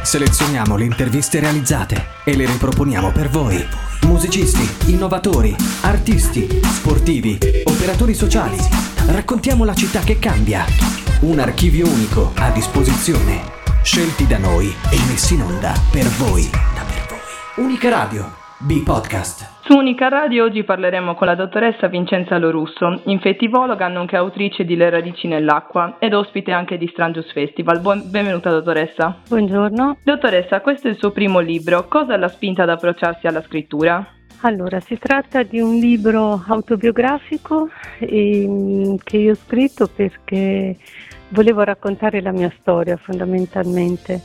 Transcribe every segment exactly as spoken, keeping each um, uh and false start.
Selezioniamo le interviste realizzate e le riproponiamo per voi. Musicisti, innovatori, artisti, sportivi, operatori sociali. Raccontiamo la città che cambia. Un archivio unico a disposizione. Scelti da noi e messi in onda per voi. Unica Radio, B-Podcast. Su Unica Radio oggi parleremo con la dottoressa Vincenza Lorusso, infettivologa nonché autrice di Le radici nell'acqua ed ospite anche di Strangius Festival. Buon, benvenuta dottoressa. Buongiorno. Dottoressa, questo è il suo primo libro. Cosa l'ha spinta ad approcciarsi alla scrittura? Allora, si tratta di un libro autobiografico eh, che io ho scritto perché volevo raccontare la mia storia fondamentalmente.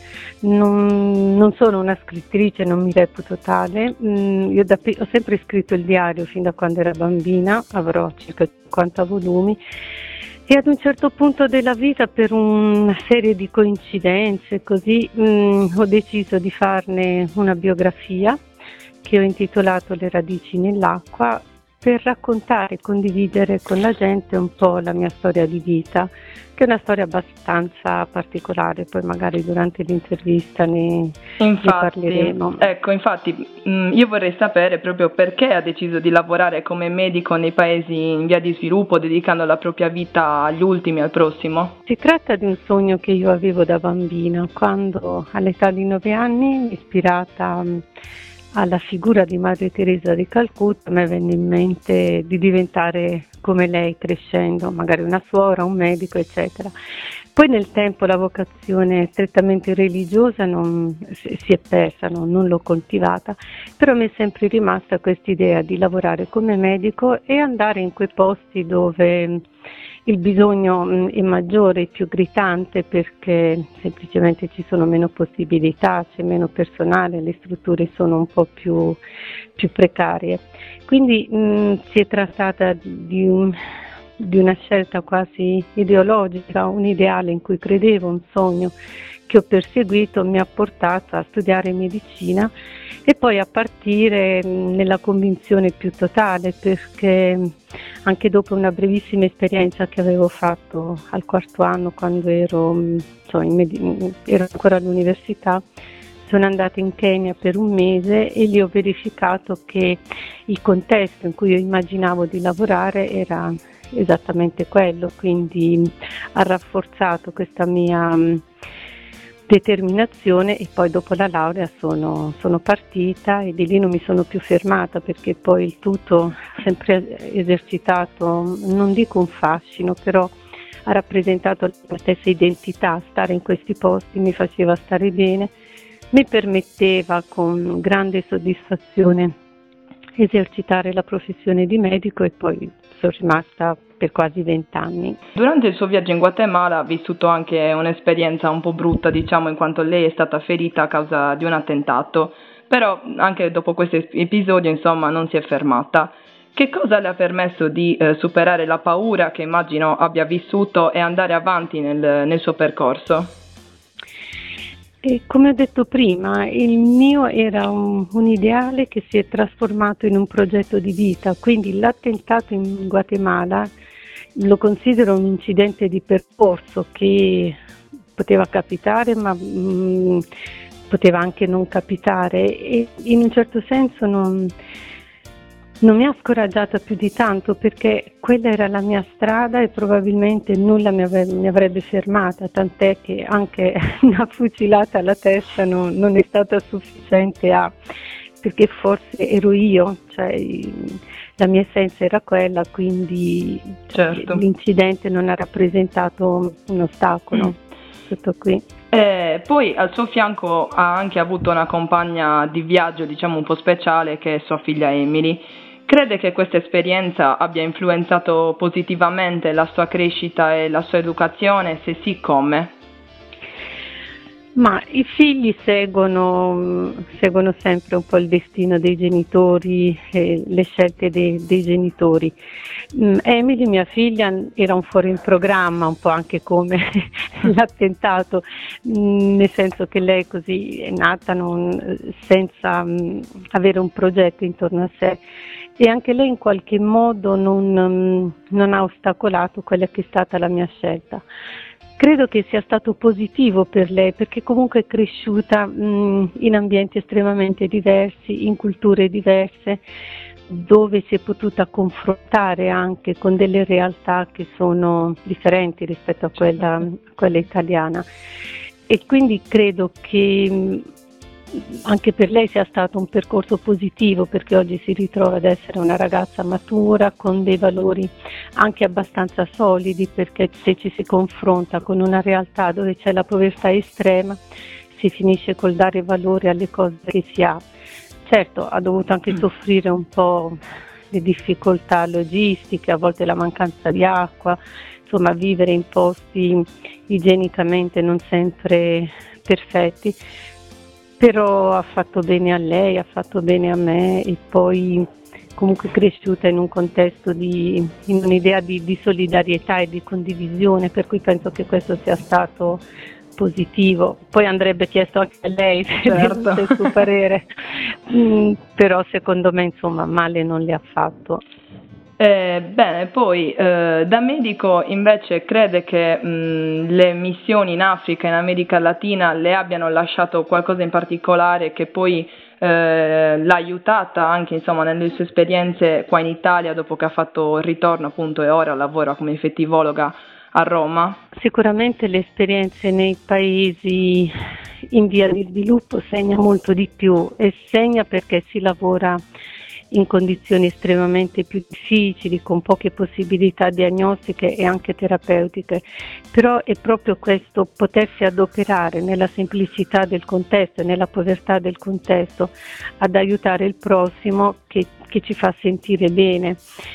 Non, non sono una scrittrice, non mi reputo tale. Mm, io da, ho sempre scritto il diario fin da quando ero bambina, avrò circa cinquanta volumi. E ad un certo punto della vita, per una serie di coincidenze così, mh, ho deciso di farne una biografia che ho intitolato Le radici nell'acqua, per raccontare e condividere con la gente un po' la mia storia di vita, che è una storia abbastanza particolare, poi magari durante l'intervista ne, infatti, ne parleremo. Ecco, infatti mh, io vorrei sapere proprio perché ha deciso di lavorare come medico nei paesi in via di sviluppo, dedicando la propria vita agli ultimi, al prossimo. Si tratta di un sogno che io avevo da bambina, quando all'età di nove anni mi ispirata mh, alla figura di Madre Teresa di Calcutta, mi venne in mente di diventare come lei crescendo, magari una suora, un medico, eccetera. Poi nel tempo la vocazione strettamente religiosa non, si è persa, no, non l'ho coltivata, però mi è sempre rimasta questa idea di lavorare come medico e andare in quei posti dove il bisogno è maggiore, più gritante, perché semplicemente ci sono meno possibilità, c'è meno personale, le strutture sono un po' più, più precarie. Quindi mh, si è trattata di, un, di una scelta quasi ideologica, un ideale in cui credevo, un sogno che ho perseguito, mi ha portato a studiare medicina e poi a partire nella convinzione più totale, perché anche dopo una brevissima esperienza che avevo fatto al quarto anno, quando ero, insomma, in med- ero ancora all'università, sono andata in Kenya per un mese e lì ho verificato che il contesto in cui io immaginavo di lavorare era esattamente quello, quindi ha rafforzato questa mia determinazione e poi dopo la laurea sono, sono partita e di lì non mi sono più fermata, perché poi il tutto ha sempre esercitato, non dico un fascino, però ha rappresentato la stessa identità. Stare in questi posti mi faceva stare bene, mi permetteva con grande soddisfazione esercitare la professione di medico e poi sono rimasta per quasi vent'anni. Durante il suo viaggio in Guatemala ha vissuto anche un'esperienza un po' brutta, diciamo, in quanto lei è stata ferita a causa di un attentato, però anche dopo questo episodio, insomma, non si è fermata. Che cosa le ha permesso di eh, superare la paura che immagino abbia vissuto e andare avanti nel, nel suo percorso? E come ho detto prima, il mio era un, un ideale che si è trasformato in un progetto di vita, quindi l'attentato in Guatemala lo considero un incidente di percorso che poteva capitare, ma mh, poteva anche non capitare, e in un certo senso non, non mi ha scoraggiata più di tanto, perché quella era la mia strada e probabilmente nulla mi, ave- mi avrebbe fermata, tant'è che anche una fucilata alla testa non, non è stata sufficiente a, perché forse ero io, cioè la mia essenza era quella, quindi certo. L'incidente non ha rappresentato un ostacolo. Mm. Tutto qui. E poi al suo fianco ha anche avuto una compagna di viaggio, diciamo, un po' speciale, che è sua figlia Emily. Crede che questa esperienza abbia influenzato positivamente la sua crescita e la sua educazione? Se sì, come? Ma i figli seguono, seguono sempre un po' il destino dei genitori e le scelte dei, dei genitori. Emily, mia figlia, era un fuori in programma, un po' anche come l'attentato, nel senso che lei così è nata non, senza um, avere un progetto intorno a sé, e anche lei in qualche modo non, um, non ha ostacolato quella che è stata la mia scelta. Credo che sia stato positivo per lei, perché comunque è cresciuta mh, in ambienti estremamente diversi, in culture diverse, dove si è potuta confrontare anche con delle realtà che sono differenti rispetto a quella, a quella italiana. E quindi credo che mh, anche per lei sia stato un percorso positivo, perché oggi si ritrova ad essere una ragazza matura con dei valori anche abbastanza solidi, perché se ci si confronta con una realtà dove c'è la povertà estrema si finisce col dare valore alle cose che si ha. Certo, ha dovuto anche soffrire un po' le difficoltà logistiche, a volte la mancanza di acqua, insomma vivere in posti igienicamente non sempre perfetti. Però ha fatto bene a lei, ha fatto bene a me, e poi comunque cresciuta in un contesto di, in un'idea di, di solidarietà e di condivisione, per cui penso che questo sia stato positivo. Poi andrebbe chiesto anche a lei certo. il suo parere, mm, però secondo me insomma male non le ha fatto. Eh, bene, poi eh, da medico invece crede che mh, le missioni in Africa e in America Latina le abbiano lasciato qualcosa in particolare che poi eh, l'ha aiutata anche insomma nelle sue esperienze qua in Italia, dopo che ha fatto il ritorno appunto e ora lavora come infettivologa a Roma? Sicuramente le esperienze nei paesi in via di sviluppo segna molto di più, e segna perché si lavora in condizioni estremamente più difficili, con poche possibilità diagnostiche e anche terapeutiche, però è proprio questo potersi adoperare nella semplicità del contesto e nella povertà del contesto ad aiutare il prossimo che, che ci fa sentire bene,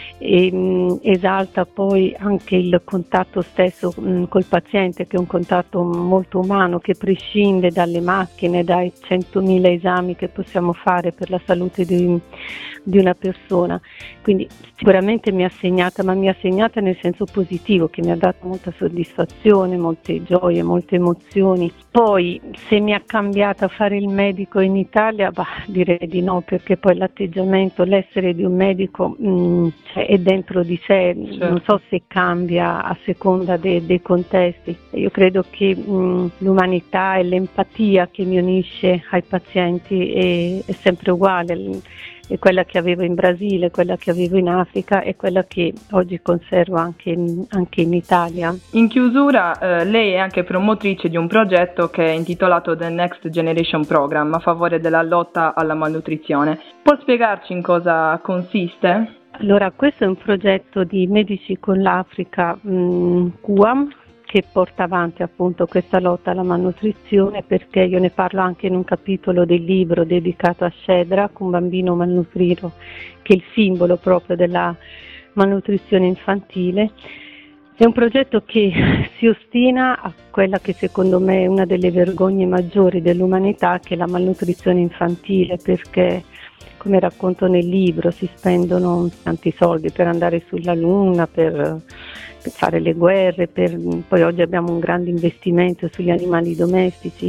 e mh, esalta poi anche il contatto stesso mh, col paziente, che è un contatto molto umano, che prescinde dalle macchine, dai centomila esami che possiamo fare per la salute di di una persona. Quindi sicuramente mi ha segnata, ma mi ha segnata nel senso positivo, che mi ha dato molta soddisfazione, molte gioie, molte emozioni. Poi se mi ha cambiata a fare il medico in Italia, bah, direi di no, perché poi l'atteggiamento, l'essere di un medico mh, cioè, è dentro di sé, certo. Non so se cambia a seconda de- dei contesti. Io credo che mh, l'umanità e l'empatia che mi unisce ai pazienti è, è sempre uguale. È quella che avevo in Brasile, quella che avevo in Africa e quella che oggi conservo anche in, anche in Italia. In chiusura, eh, lei è anche promotrice di un progetto che è intitolato The Next Generation Program a favore della lotta alla malnutrizione. Può spiegarci in cosa consiste? Allora, questo è un progetto di Medici con l'Africa, mh, Q U A M, che porta avanti appunto questa lotta alla malnutrizione, perché io ne parlo anche in un capitolo del libro dedicato a Shadrach, un bambino malnutrito, che è il simbolo proprio della malnutrizione infantile. È un progetto che si ostina a quella che secondo me è una delle vergogne maggiori dell'umanità, che è la malnutrizione infantile, perché come racconto nel libro si spendono tanti soldi per andare sulla Luna, per, per fare le guerre, per, poi oggi abbiamo un grande investimento sugli animali domestici,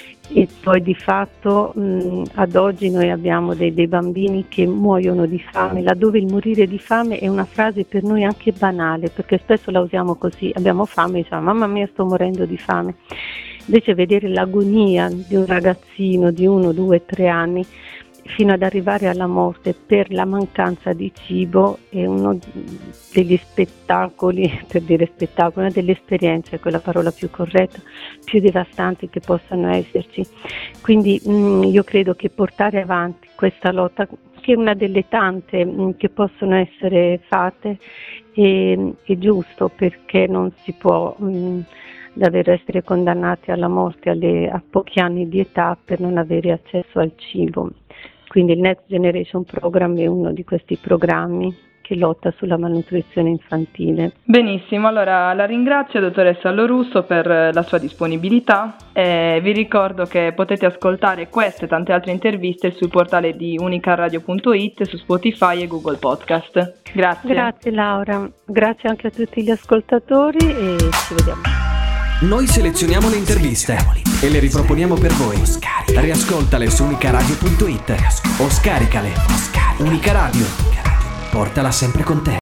e poi di fatto mh, ad oggi noi abbiamo dei, dei bambini che muoiono di fame, laddove il morire di fame è una frase per noi anche banale, perché spesso la usiamo così: abbiamo fame e diciamo mamma mia sto morendo di fame. Invece vedere l'agonia di un ragazzino di uno, due, tre anni fino ad arrivare alla morte per la mancanza di cibo è uno degli spettacoli, per dire spettacolo, una delle esperienze, quella parola più corretta, più devastanti che possano esserci. Quindi mh, io credo che portare avanti questa lotta, che è una delle tante mh, che possono essere fatte, è, è giusto, perché non si può mh, davvero essere condannati alla morte alle, a pochi anni di età per non avere accesso al cibo. Quindi il Next Generation Program è uno di questi programmi che lotta sulla malnutrizione infantile. Benissimo, allora la ringrazio dottoressa Lorusso per la sua disponibilità, e vi ricordo che potete ascoltare queste e tante altre interviste sul portale di unicaradio punto it, su Spotify e Google Podcast. Grazie. Grazie Laura, grazie anche a tutti gli ascoltatori e ci vediamo. Noi selezioniamo le interviste e le riproponiamo per voi. Riascoltale su unicaradio punto it o scaricale. Unica Radio, portala sempre con te.